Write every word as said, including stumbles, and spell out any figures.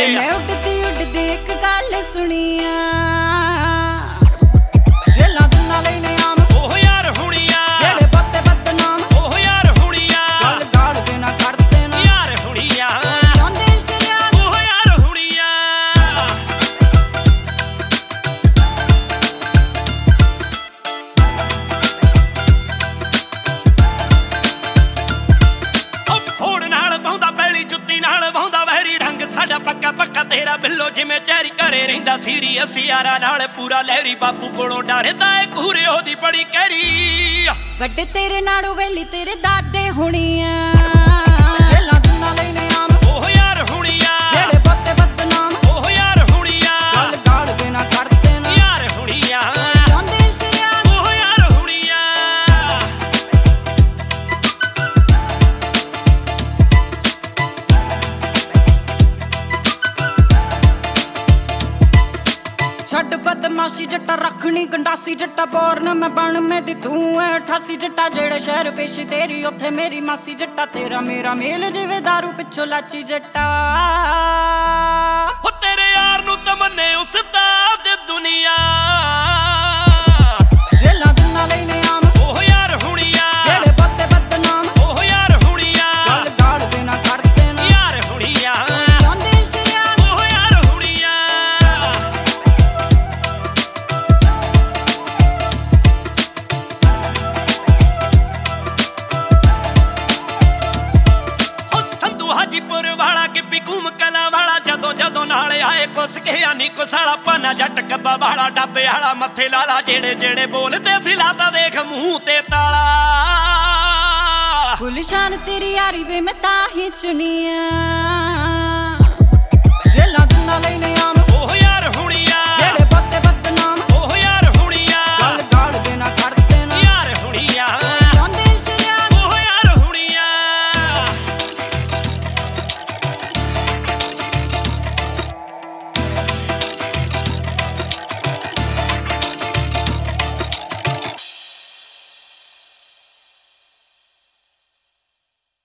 मैं उड़दी उड़दी एक गल सुनिया जेला दुना लेने आम ओह यार हुणिया जेड़े बत्ते बदनाम ओह यार हुणिया गल गाड़ देना करते ना यार हुणिया आंदे शरियान ओह यार हुणिया होड़ नाल पाउंदा पैली जुत्ती नाल वाउंदा वहरी रंग साडा पक्का पक्का तेरा बिल्लो जिवें चैरी घरे रहिंदा सीरी असी यारा नाल पूरा लहरी बापू कोलों डरदा ए घूरे ओदी बड़ी कहरी वड्डे तेरे नालों वेली तेरे दादे हुणिया जेला दुना लेने आम ओह यार हुणिया जेड़े बत्ते बदनाम ओह यार हुणिया गल गाड़ देना करते ना यार हुणिया आंदे शरियान ओह यार हुणिया छड़ बदमाशी जट्टा रखनी गंडासी जट्टा बोरन मैं बन में दी तू है अठासी जट्टा जेड़े शहर पेशी तेरी उथे मेरी मासी जट्टा तेरा मेरा मेल जिवे दारू पिछो लाची जट्टा हो तेरे यार नू तमन्ने उस्ताद दुनिया जेला दुना लेने आम ओह यार हुणिया जेड़े बत्ते बदनाम ओह यार हुणिया गल गाड़ देना करते ना यार हुणिया आंदे शरियान ओह यार हुणिया हो संधू हाजीपुर वाला कि पिकूम कला वाला जदों जदों नाले आए कुस गया नी कुसाला पाना जट कब्बा वाला डाबे वाला मथे लाला जेड़े जेड़े बोलते सी लाता देख मुंह ते ताला गुलशान तेरी यारी वे मैं ताही चुनिया